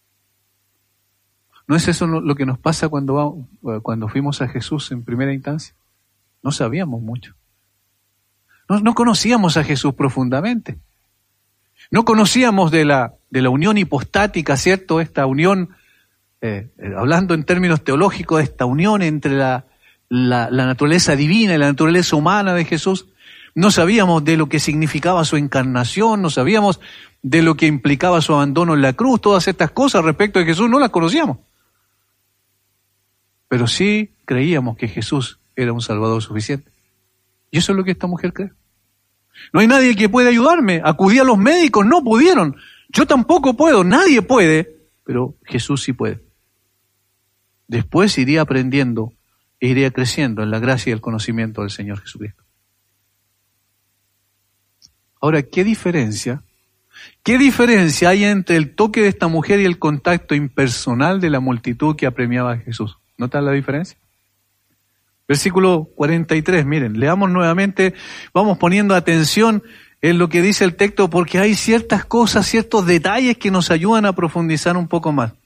¿No es eso lo que nos pasa cuando, vamos, cuando fuimos a Jesús en primera instancia? No sabíamos mucho. No, no conocíamos a Jesús profundamente. No conocíamos de la, de la unión hipostática, ¿cierto? Esta unión, eh, hablando en términos teológicos, esta unión entre la La, la naturaleza divina y la naturaleza humana de Jesús. No sabíamos de lo que significaba su encarnación, no sabíamos de lo que implicaba su abandono en la cruz. Todas estas cosas respecto de Jesús no las conocíamos. Pero sí creíamos que Jesús era un Salvador suficiente. Y eso es lo que esta mujer cree. No hay nadie que pueda ayudarme. Acudí a los médicos, no pudieron. Yo tampoco puedo, nadie puede, pero Jesús sí puede. Después iría aprendiendo e iría creciendo en la gracia y el conocimiento del Señor Jesucristo. Ahora, ¿qué diferencia? ¿Qué diferencia hay entre el toque de esta mujer y el contacto impersonal de la multitud que apremiaba a Jesús? ¿Notan la diferencia? Versículo cuarenta y tres, miren, leamos nuevamente, vamos poniendo atención en lo que dice el texto, porque hay ciertas cosas, ciertos detalles que nos ayudan a profundizar un poco más.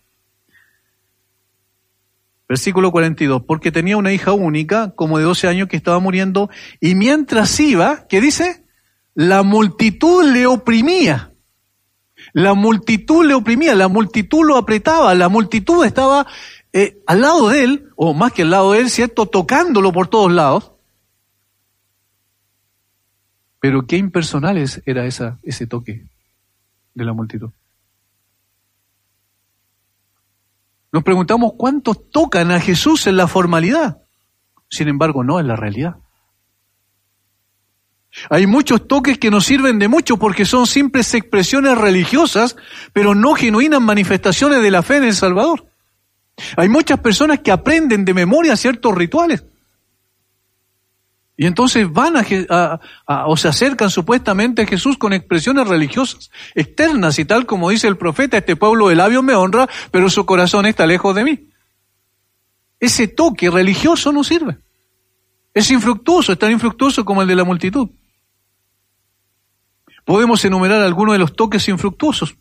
Versículo cuarenta y dos, porque tenía una hija única, como de doce años, que estaba muriendo, y mientras iba, ¿qué dice? La multitud le oprimía. La multitud le oprimía, la multitud lo apretaba, la multitud estaba eh, al lado de él, o más que al lado de él, ¿cierto? Tocándolo por todos lados. Pero qué impersonal es, era esa, ese toque de la multitud. Nos preguntamos cuántos tocan a Jesús en la formalidad. Sin embargo, no en la realidad. Hay muchos toques que nos sirven de mucho porque son simples expresiones religiosas, pero no genuinas manifestaciones de la fe en el Salvador. Hay muchas personas que aprenden de memoria ciertos rituales. Y entonces van a, a, a, o se acercan supuestamente a Jesús con expresiones religiosas externas, y tal como dice el profeta, este pueblo de labios me honra, pero su corazón está lejos de mí. Ese toque religioso no sirve. Es infructuoso, es tan infructuoso como el de la multitud. Podemos enumerar algunos de los toques infructuosos.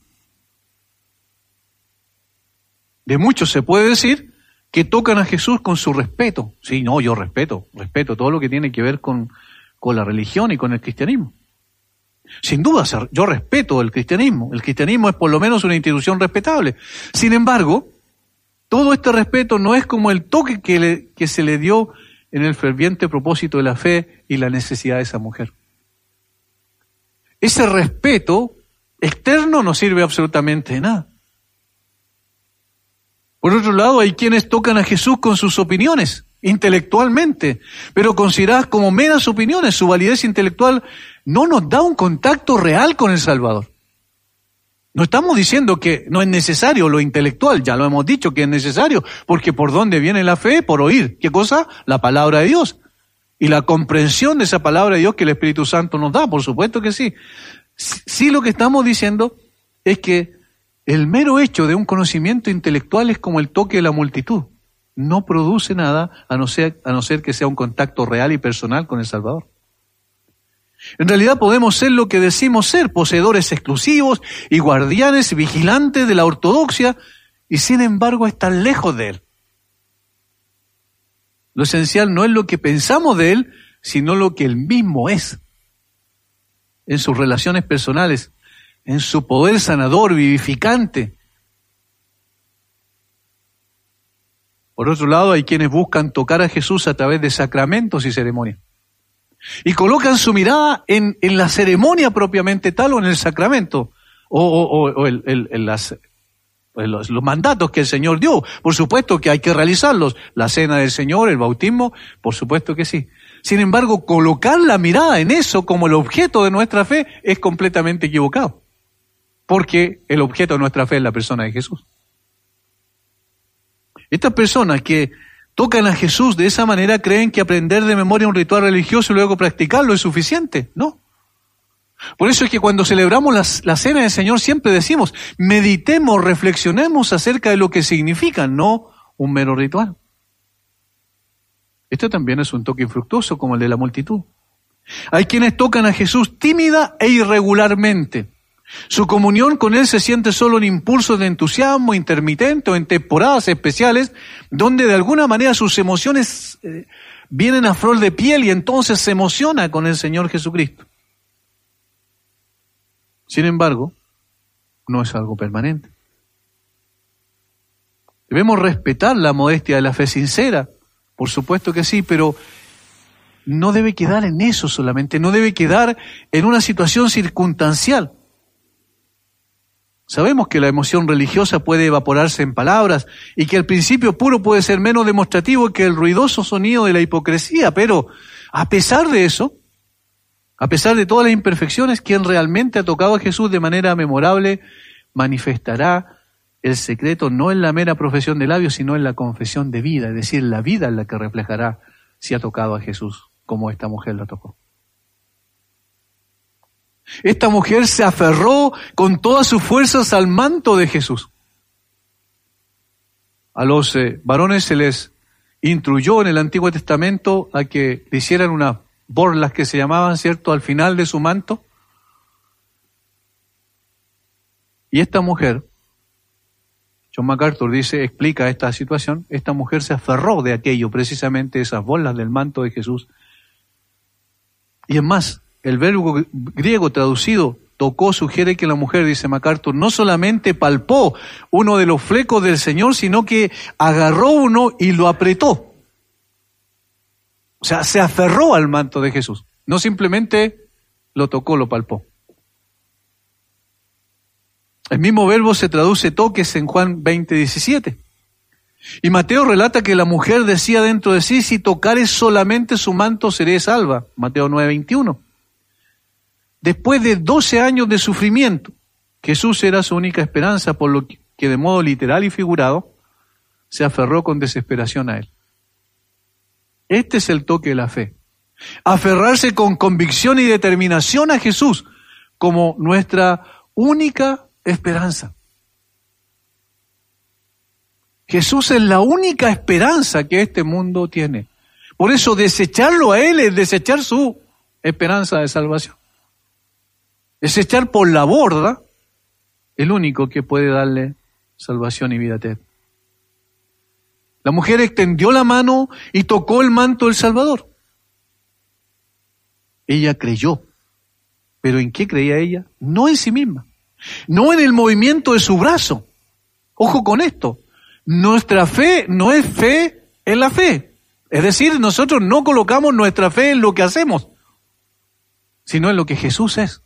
De muchos se puede decir que tocan a Jesús con su respeto. Sí, no, yo respeto, respeto todo lo que tiene que ver con, con la religión y con el cristianismo. Sin duda, yo respeto el cristianismo. El cristianismo es por lo menos una institución respetable. Sin embargo, todo este respeto no es como el toque que, le, que se le dio en el ferviente propósito de la fe y la necesidad de esa mujer. Ese respeto externo no sirve absolutamente de nada. Por otro lado, hay quienes tocan a Jesús con sus opiniones, intelectualmente, pero consideradas como meras opiniones. Su validez intelectual no nos da un contacto real con el Salvador. No estamos diciendo que no es necesario lo intelectual, ya lo hemos dicho que es necesario, porque ¿por dónde viene la fe? Por oír. ¿Qué cosa? La palabra de Dios. Y la comprensión de esa palabra de Dios que el Espíritu Santo nos da, por supuesto que sí. Sí, lo que estamos diciendo es que el mero hecho de un conocimiento intelectual es como el toque de la multitud. No produce nada a no ser, a no ser que sea un contacto real y personal con el Salvador. En realidad podemos ser lo que decimos ser, poseedores exclusivos y guardianes vigilantes de la ortodoxia, y sin embargo estar lejos de Él. Lo esencial no es lo que pensamos de Él, sino lo que Él mismo es. En sus relaciones personales, en su poder sanador, vivificante. Por otro lado, hay quienes buscan tocar a Jesús a través de sacramentos y ceremonias. Y colocan su mirada en, en la ceremonia propiamente tal o en el sacramento, o, o, o el, el, el, las, los, los mandatos que el Señor dio. Por supuesto que hay que realizarlos. La cena del Señor, el bautismo, por supuesto que sí. Sin embargo, colocar la mirada en eso como el objeto de nuestra fe es completamente equivocado. Porque el objeto de nuestra fe es la persona de Jesús. Estas personas que tocan a Jesús de esa manera creen que aprender de memoria un ritual religioso y luego practicarlo es suficiente. No. Por eso es que cuando celebramos la, la cena del Señor siempre decimos, meditemos, reflexionemos acerca de lo que significa, no un mero ritual. Esto también es un toque infructuoso como el de la multitud. Hay quienes tocan a Jesús tímida e irregularmente. Su comunión con Él se siente solo en impulsos de entusiasmo intermitente o en temporadas especiales, donde de alguna manera sus emociones eh, vienen a flor de piel y entonces se emociona con el Señor Jesucristo. Sin embargo, no es algo permanente. Debemos respetar la modestia de la fe sincera, por supuesto que sí, pero no debe quedar en eso solamente, no debe quedar en una situación circunstancial. Sabemos que la emoción religiosa puede evaporarse en palabras y que el principio puro puede ser menos demostrativo que el ruidoso sonido de la hipocresía, pero a pesar de eso, a pesar de todas las imperfecciones, quien realmente ha tocado a Jesús de manera memorable manifestará el secreto no en la mera profesión de labios, sino en la confesión de vida, es decir, la vida en la que reflejará si ha tocado a Jesús, como esta mujer lo tocó. Esta mujer se aferró con todas sus fuerzas al manto de Jesús. A los eh, varones se les instruyó en el Antiguo Testamento a que le hicieran unas borlas que se llamaban, ¿cierto?, al final de su manto. Y esta mujer, John MacArthur dice, explica esta situación, esta mujer se aferró de aquello, precisamente esas borlas del manto de Jesús. Y es más, el verbo griego traducido, tocó, sugiere que la mujer, dice MacArthur, no solamente palpó uno de los flecos del Señor, sino que agarró uno y lo apretó. O sea, se aferró al manto de Jesús. No simplemente lo tocó, lo palpó. El mismo verbo se traduce toques en Juan veinte diecisiete. Y Mateo relata que la mujer decía dentro de sí, si tocares solamente su manto seré salva. Mateo nueve veintiuno. Después de doce años de sufrimiento, Jesús era su única esperanza, por lo que de modo literal y figurado se aferró con desesperación a Él. Este es el toque de la fe. Aferrarse con convicción y determinación a Jesús como nuestra única esperanza. Jesús es la única esperanza que este mundo tiene. Por eso desecharlo a Él es desechar su esperanza de salvación. Es echar por la borda el único que puede darle salvación y vida eterna. La mujer extendió la mano y tocó el manto del Salvador. Ella creyó. ¿Pero en qué creía ella? No en sí misma, no en el movimiento de su brazo. Ojo con esto, nuestra fe no es fe en la fe. Es decir, nosotros no colocamos nuestra fe en lo que hacemos, sino en lo que Jesús es.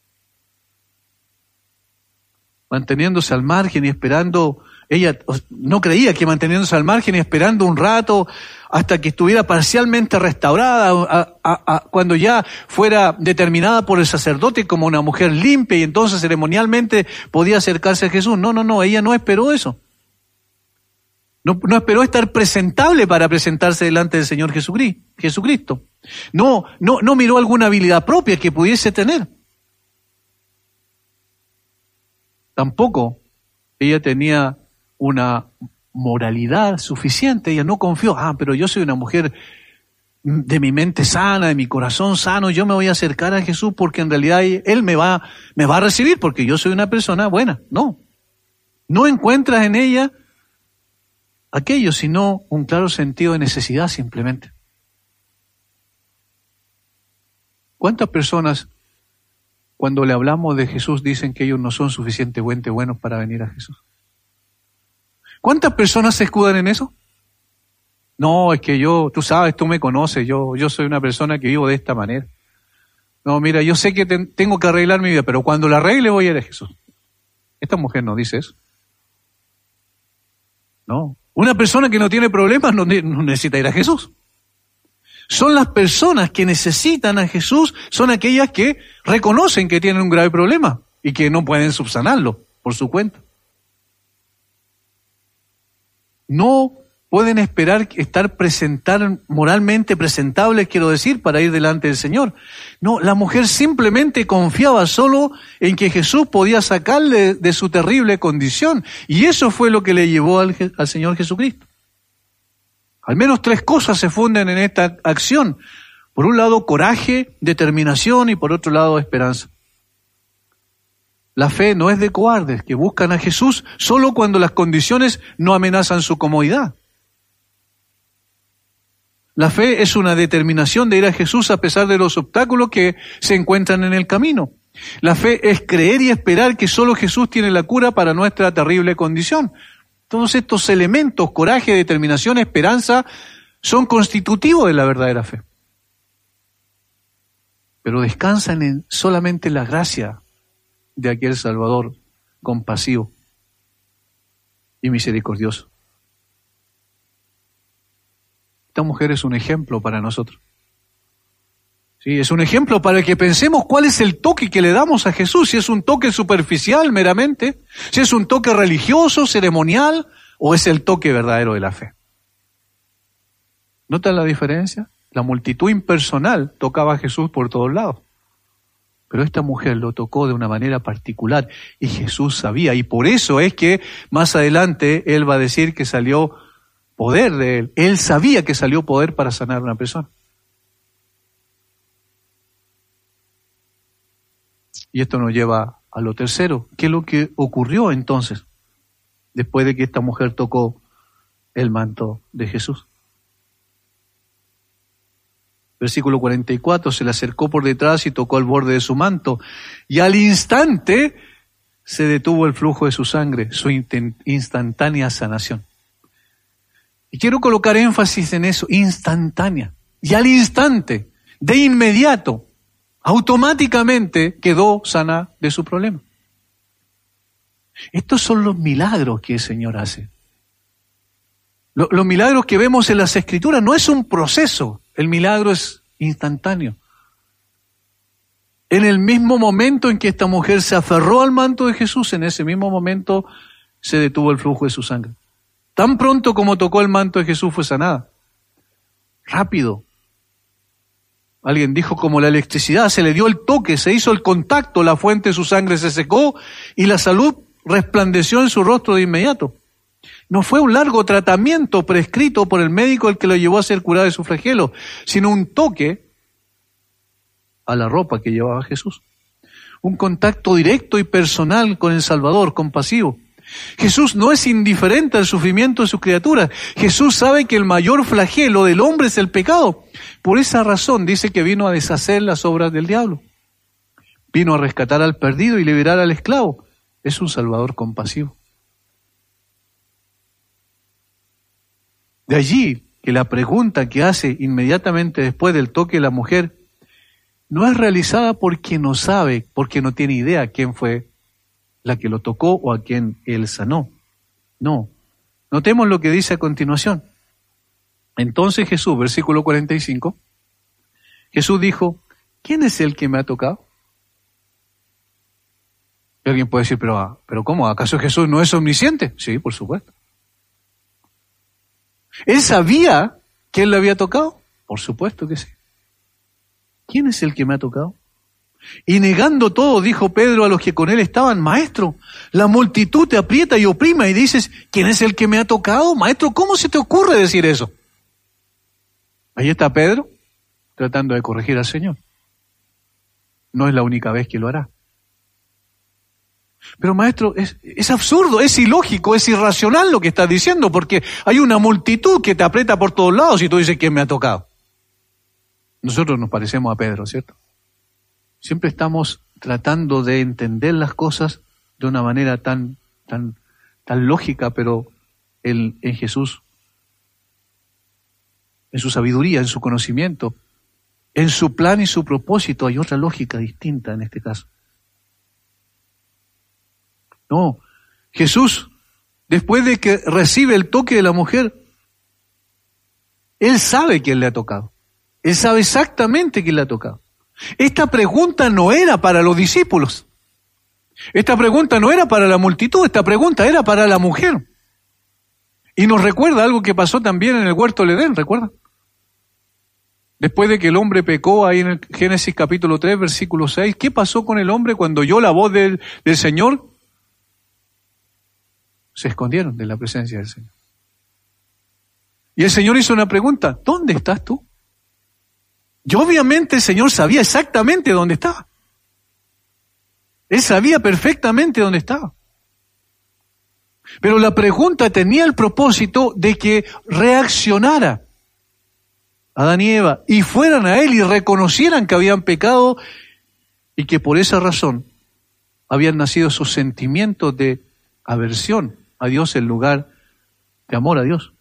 Manteniéndose al margen y esperando, ella no creía que manteniéndose al margen y esperando un rato hasta que estuviera parcialmente restaurada, a, a, a, cuando ya fuera determinada por el sacerdote como una mujer limpia y entonces ceremonialmente podía acercarse a Jesús. No, no, no, ella no esperó eso. No, no esperó estar presentable para presentarse delante del Señor Jesucristo. No, no, no miró alguna habilidad propia que pudiese tener. Tampoco ella tenía una moralidad suficiente. Ella no confió, ah, pero yo soy una mujer de mi mente sana, de mi corazón sano, yo me voy a acercar a Jesús porque en realidad Él me va, me va a recibir porque yo soy una persona buena. No, no encuentras en ella aquello, sino un claro sentido de necesidad simplemente. ¿Cuántas personas cuando le hablamos de Jesús dicen que ellos no son suficientemente buenos para venir a Jesús? ¿Cuántas personas se escudan en eso? No, es que yo, tú sabes, tú me conoces, yo, yo soy una persona que vivo de esta manera. No, mira, yo sé que te, tengo que arreglar mi vida, pero cuando la arregle voy a ir a Jesús. Esta mujer no dice eso. No, una persona que no tiene problemas no, no necesita ir a Jesús. Son las personas que necesitan a Jesús, son aquellas que reconocen que tienen un grave problema y que no pueden subsanarlo por su cuenta. No pueden esperar estar presentar, moralmente presentables, quiero decir, para ir delante del Señor. No, la mujer simplemente confiaba solo en que Jesús podía sacarle de su terrible condición. Y eso fue lo que le llevó al, al Señor Jesucristo. Al menos tres cosas se funden en esta acción. Por un lado, coraje, determinación y por otro lado, esperanza. La fe no es de cobardes que buscan a Jesús solo cuando las condiciones no amenazan su comodidad. La fe es una determinación de ir a Jesús a pesar de los obstáculos que se encuentran en el camino. La fe es creer y esperar que solo Jesús tiene la cura para nuestra terrible condición. Todos estos elementos, coraje, determinación, esperanza, son constitutivos de la verdadera fe. Pero descansan en solamente la gracia de aquel Salvador compasivo y misericordioso. Esta mujer es un ejemplo para nosotros. Sí, es un ejemplo para que pensemos cuál es el toque que le damos a Jesús, si es un toque superficial meramente, si es un toque religioso, ceremonial, o es el toque verdadero de la fe. ¿Notan la diferencia? La multitud impersonal tocaba a Jesús por todos lados, pero esta mujer lo tocó de una manera particular y Jesús sabía, y por eso es que más adelante Él va a decir que salió poder de Él. Él sabía que salió poder para sanar a una persona. Y esto nos lleva a lo tercero. ¿Qué es lo que ocurrió entonces después de que esta mujer tocó el manto de Jesús? Versículo cuarenta y cuatro, se le acercó por detrás y tocó el borde de su manto, y al instante se detuvo el flujo de su sangre, su instantánea sanación. Y quiero colocar énfasis en eso, instantánea. Y al instante, de inmediato, automáticamente quedó sana de su problema. Estos son los milagros que el Señor hace. Los, los milagros que vemos en las Escrituras no es un proceso, el milagro es instantáneo. En el mismo momento en que esta mujer se aferró al manto de Jesús, en ese mismo momento se detuvo el flujo de su sangre. Tan pronto como tocó el manto de Jesús fue sanada. Rápido. Alguien dijo como la electricidad, se le dio el toque, se hizo el contacto, la fuente de su sangre se secó y la salud resplandeció en su rostro de inmediato. No fue un largo tratamiento prescrito por el médico el que lo llevó a ser curado de su flagelo, sino un toque a la ropa que llevaba Jesús. Un contacto directo y personal con el Salvador, compasivo. Jesús no es indiferente al sufrimiento de sus criaturas. Jesús sabe que el mayor flagelo del hombre es el pecado. Por esa razón dice que vino a deshacer las obras del diablo. Vino a rescatar al perdido y liberar al esclavo. Es un Salvador compasivo. De allí que la pregunta que hace inmediatamente después del toque de la mujer no es realizada porque no sabe, porque no tiene idea quién fue la que lo tocó o a quien él sanó. No. Notemos lo que dice a continuación. Entonces Jesús, versículo cuarenta y cinco, Jesús dijo, ¿quién es el que me ha tocado? Y alguien puede decir, pero, pero ¿cómo? ¿Acaso Jesús no es omnisciente? Sí, por supuesto. ¿Él sabía que él le había tocado? Por supuesto que sí. ¿Quién es el que me ha tocado? Y negando todo, dijo Pedro a los que con él estaban, maestro, la multitud te aprieta y oprima y dices, ¿quién es el que me ha tocado? Maestro, ¿cómo se te ocurre decir eso? Ahí está Pedro tratando de corregir al Señor. No es la única vez que lo hará. Pero maestro, es, es absurdo, es ilógico, es irracional lo que estás diciendo, porque hay una multitud que te aprieta por todos lados y tú dices, ¿quién me ha tocado? Nosotros nos parecemos a Pedro, ¿cierto? Siempre estamos tratando de entender las cosas de una manera tan, tan, tan lógica, pero el, en Jesús, en su sabiduría, en su conocimiento, en su plan y su propósito, hay otra lógica distinta en este caso. No, Jesús, después de que recibe el toque de la mujer, Él sabe quién le ha tocado. Él sabe exactamente quién le ha tocado. Esta pregunta no era para los discípulos. Esta pregunta no era para la multitud, esta pregunta era para la mujer. Y nos recuerda algo que pasó también en el huerto del Edén, ¿recuerda? Después de que el hombre pecó ahí en el Génesis capítulo tres, versículo seis, ¿qué pasó con el hombre cuando oyó la voz del, del Señor? Se escondieron de la presencia del Señor. Y el Señor hizo una pregunta, ¿dónde estás tú? Y obviamente el Señor sabía exactamente dónde estaba. Él sabía perfectamente dónde estaba. Pero la pregunta tenía el propósito de que reaccionara Adán y Eva y fueran a Él y reconocieran que habían pecado y que por esa razón habían nacido esos sentimientos de aversión a Dios en lugar de amor a Dios.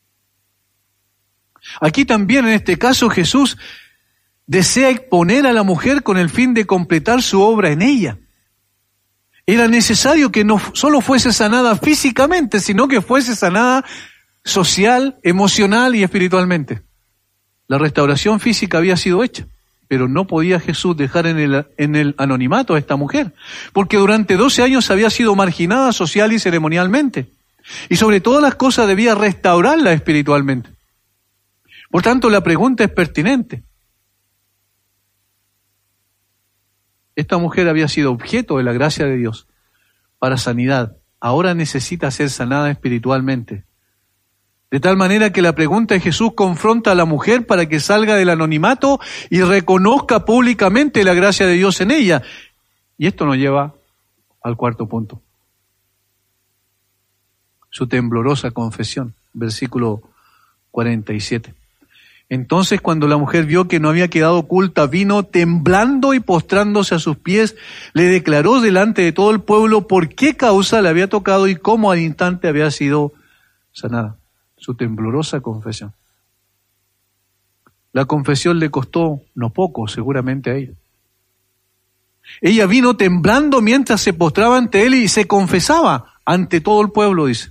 Aquí también en este caso Jesús desea exponer a la mujer con el fin de completar su obra en ella. Era necesario que no solo fuese sanada físicamente, sino que fuese sanada social, emocional y espiritualmente. La restauración física había sido hecha, pero no podía Jesús dejar en el, en el anonimato a esta mujer, porque durante doce años había sido marginada social y ceremonialmente, y sobre todas las cosas debía restaurarla espiritualmente. Por tanto, la pregunta es pertinente. Esta mujer había sido objeto de la gracia de Dios para sanidad. Ahora necesita ser sanada espiritualmente. De tal manera que la pregunta de Jesús confronta a la mujer para que salga del anonimato y reconozca públicamente la gracia de Dios en ella. Y esto nos lleva al cuarto punto. Su temblorosa confesión, versículo cuarenta y siete. Entonces, cuando la mujer vio que no había quedado oculta, vino temblando y postrándose a sus pies, le declaró delante de todo el pueblo por qué causa le había tocado y cómo al instante había sido sanada. Su temblorosa confesión. La confesión le costó no poco, seguramente a ella. Ella vino temblando mientras se postraba ante él y se confesaba ante todo el pueblo, dice.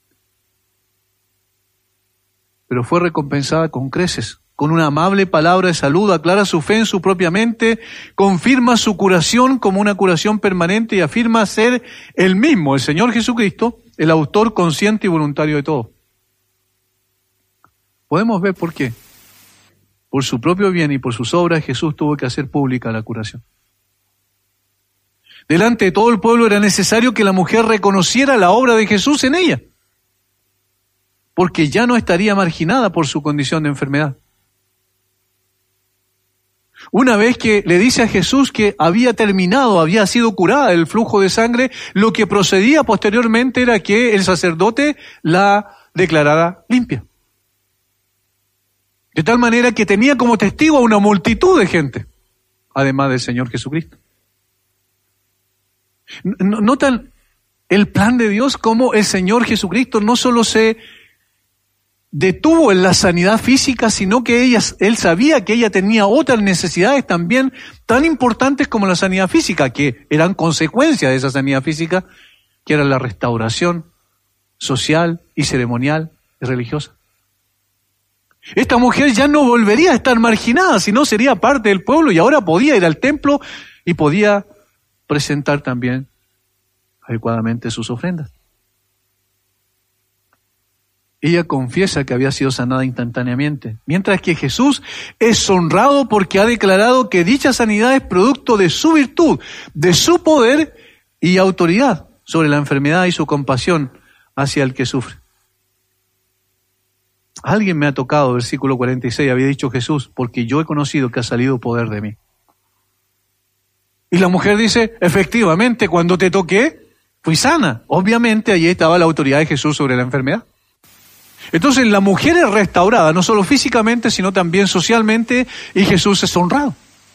Pero fue recompensada con creces, con una amable palabra de salud, aclara su fe en su propia mente, confirma su curación como una curación permanente y afirma ser el mismo, el Señor Jesucristo, el autor consciente y voluntario de todo. Podemos ver por qué. Por su propio bien y por sus obras, Jesús tuvo que hacer pública la curación. Delante de todo el pueblo era necesario que la mujer reconociera la obra de Jesús en ella, porque ya no estaría marginada por su condición de enfermedad. Una vez que le dice a Jesús que había terminado, había sido curada del flujo de sangre, lo que procedía posteriormente era que el sacerdote la declarara limpia. De tal manera que tenía como testigo a una multitud de gente, además del Señor Jesucristo. ¿Notan el plan de Dios? Cómo el Señor Jesucristo no solo se detuvo en la sanidad física, sino que ella, Él sabía que ella tenía otras necesidades también tan importantes como la sanidad física, que eran consecuencia de esa sanidad física, que era la restauración social y ceremonial y religiosa. Esta mujer ya no volvería a estar marginada, sino sería parte del pueblo y ahora podía ir al templo y podía presentar también adecuadamente sus ofrendas. Ella confiesa que había sido sanada instantáneamente, mientras que Jesús es honrado porque ha declarado que dicha sanidad es producto de su virtud, de su poder y autoridad sobre la enfermedad y su compasión hacia el que sufre. Alguien me ha tocado, versículo cuarenta y seis, había dicho Jesús, porque yo he conocido que ha salido poder de mí. Y la mujer dice, efectivamente, cuando te toqué, fui sana. Obviamente allí estaba la autoridad de Jesús sobre la enfermedad. Entonces la mujer es restaurada, no solo físicamente, sino también socialmente, y Jesús es honrado.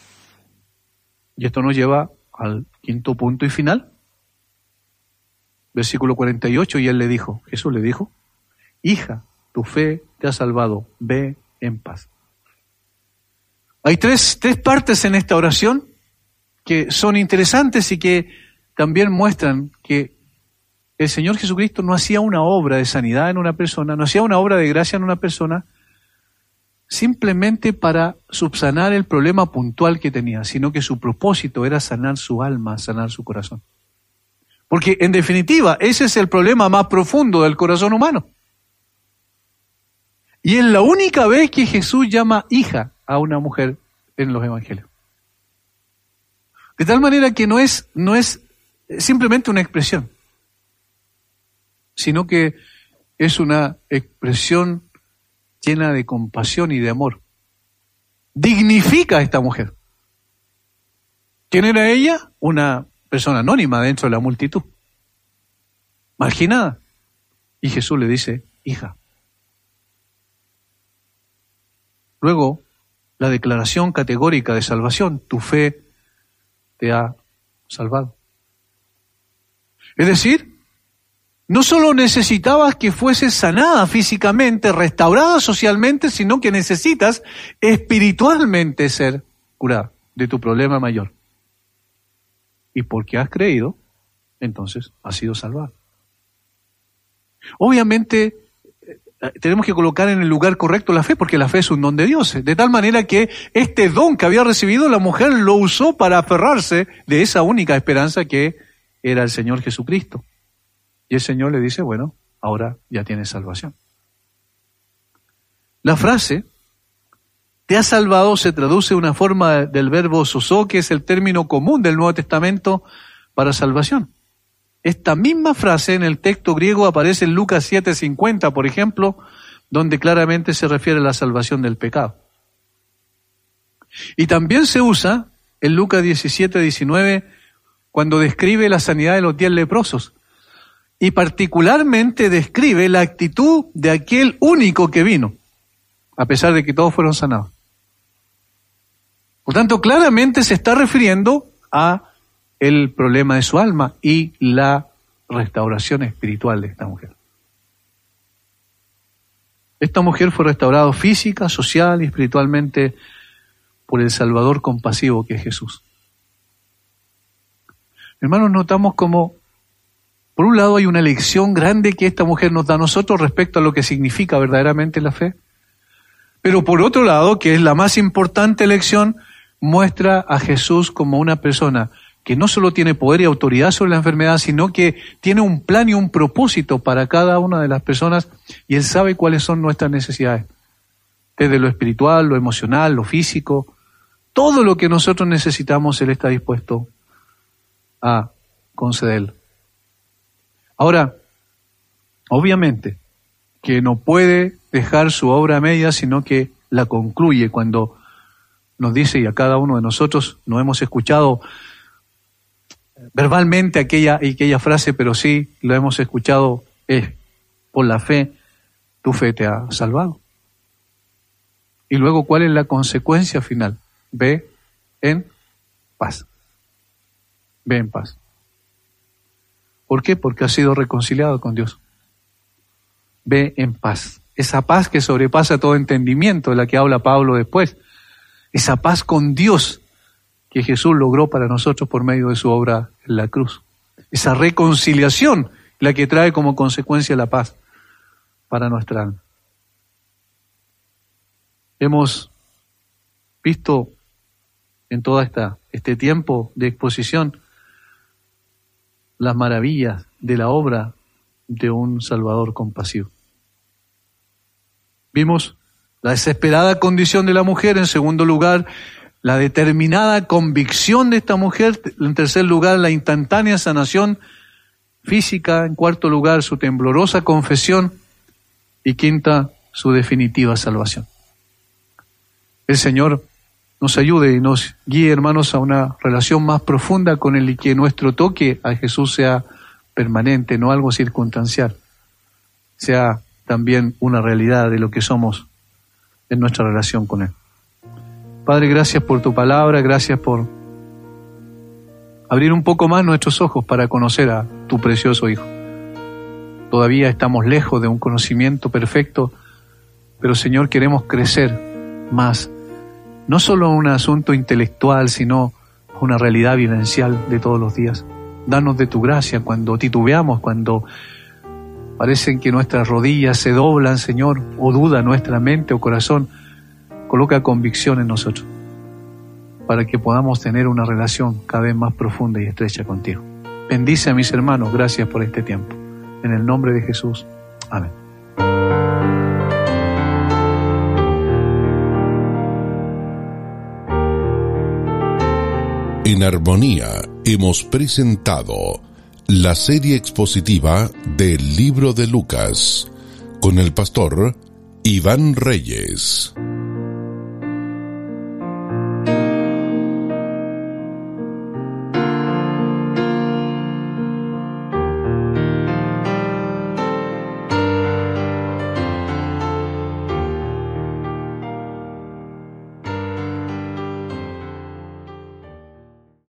Y esto nos lleva al quinto punto y final. Versículo cuarenta y ocho, y él le dijo, Jesús le dijo, hija, tu fe te ha salvado, ve en paz. Hay tres, tres partes en esta oración que son interesantes y que también muestran que el Señor Jesucristo no hacía una obra de sanidad en una persona, no hacía una obra de gracia en una persona simplemente para subsanar el problema puntual que tenía, sino que su propósito era sanar su alma, sanar su corazón. Porque en definitiva, ese es el problema más profundo del corazón humano. Y es la única vez que Jesús llama hija a una mujer en los evangelios. De tal manera que no es, no es simplemente una expresión, sino que es una expresión llena de compasión y de amor. Dignifica a esta mujer. ¿Quién era ella? Una persona anónima dentro de la multitud, marginada. Y Jesús le dice, hija. Luego, la declaración categórica de salvación, tu fe te ha salvado. Es decir, no solo necesitabas que fueses sanada físicamente, restaurada socialmente, sino que necesitas espiritualmente ser curada de tu problema mayor. Y porque has creído, entonces has sido salvado. Obviamente, tenemos que colocar en el lugar correcto la fe, porque la fe es un don de Dios. De tal manera que este don que había recibido la mujer lo usó para aferrarse de esa única esperanza que era el Señor Jesucristo. Y el Señor le dice, bueno, ahora ya tienes salvación. La frase, te ha salvado, se traduce en una forma del verbo sozo, que es el término común del Nuevo Testamento para salvación. Esta misma frase en el texto griego aparece en Lucas siete cincuenta, por ejemplo, donde claramente se refiere a la salvación del pecado. Y también se usa en Lucas diecisiete diecinueve cuando describe la sanidad de los diez leprosos. Y particularmente describe la actitud de aquel único que vino, a pesar de que todos fueron sanados. Por tanto, claramente se está refiriendo a el problema de su alma y la restauración espiritual de esta mujer. Esta mujer fue restaurada física, social y espiritualmente por el Salvador compasivo que es Jesús. Hermanos, notamos como, por un lado, hay una lección grande que esta mujer nos da a nosotros respecto a lo que significa verdaderamente la fe, pero por otro lado, que es la más importante lección, muestra a Jesús como una persona que no solo tiene poder y autoridad sobre la enfermedad, sino que tiene un plan y un propósito para cada una de las personas, y Él sabe cuáles son nuestras necesidades, desde lo espiritual, lo emocional, lo físico, todo lo que nosotros necesitamos, Él está dispuesto a concederlo. Ahora, obviamente, que no puede dejar su obra a media, sino que la concluye cuando nos dice, y a cada uno de nosotros no hemos escuchado verbalmente aquella, aquella frase, pero sí lo hemos escuchado, es, por la fe, tu fe te ha salvado. Y luego, ¿cuál es la consecuencia final? Ve en paz. Ve en paz. ¿Por qué? Porque has sido reconciliado con Dios. Ve en paz. Esa paz que sobrepasa todo entendimiento, de la que habla Pablo después. Esa paz con Dios que Jesús logró para nosotros por medio de su obra en la cruz. Esa reconciliación, la que trae como consecuencia la paz para nuestra alma. Hemos visto en todo esta, este tiempo de exposición las maravillas de la obra de un Salvador compasivo. Vimos la desesperada condición de la mujer, en segundo lugar, la determinada convicción de esta mujer, en tercer lugar, la instantánea sanación física, en cuarto lugar, su temblorosa confesión y quinta, su definitiva salvación. El Señor nos ayude y nos guíe, hermanos, a una relación más profunda con Él y que nuestro toque a Jesús sea permanente, no algo circunstancial, sea también una realidad de lo que somos en nuestra relación con Él. Padre, gracias por tu palabra, gracias por abrir un poco más nuestros ojos para conocer a tu precioso Hijo. Todavía estamos lejos de un conocimiento perfecto, pero Señor, queremos crecer más, no solo un asunto intelectual, sino una realidad vivencial de todos los días. Danos de tu gracia cuando titubeamos, cuando parecen que nuestras rodillas se doblan, Señor, o duda nuestra mente o corazón. Coloca convicción en nosotros para que podamos tener una relación cada vez más profunda y estrecha contigo. Bendice a mis hermanos, gracias por este tiempo. En el nombre de Jesús. Amén. En Armonía hemos presentado la serie expositiva del libro de Lucas con el pastor Iván Reyes.